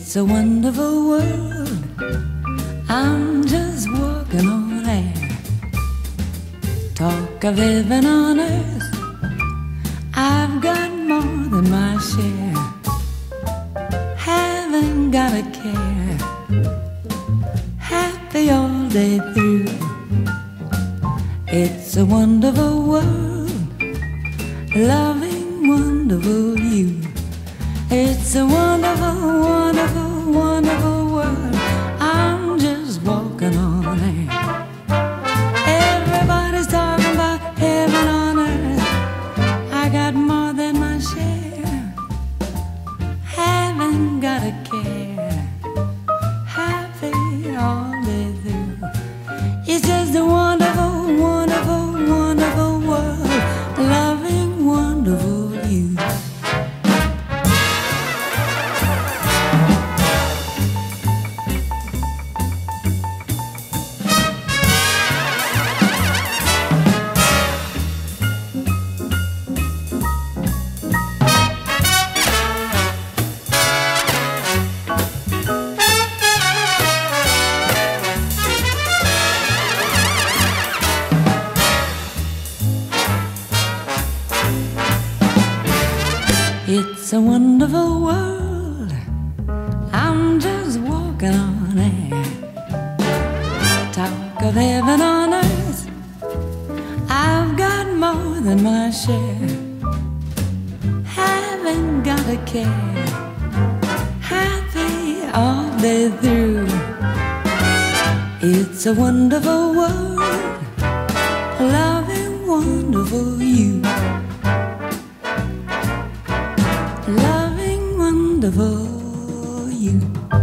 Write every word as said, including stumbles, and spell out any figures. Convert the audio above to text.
It's a wonderful world. I'm just walking on air. Talk of heaven on earth, I've got more than my share. Haven't got a care. Happy all day through. It's a wonderful world, loving wonderful you. It's a wonderful, wonderful, wonderful world. I'm just walking on air. Everybody's talking about heaven on earth. I got more than my share. Haven't got a care. Happy all day through. It's just a wonderful, wonderful, wonderful world, loving wonderful you. It's a wonderful world. I'm just walking on air. Talk of heaven on earth, I've got more than my share. Haven't got a care. Happy all day through. It's a wonderful world, loving wonderful you. Loving wonderful you.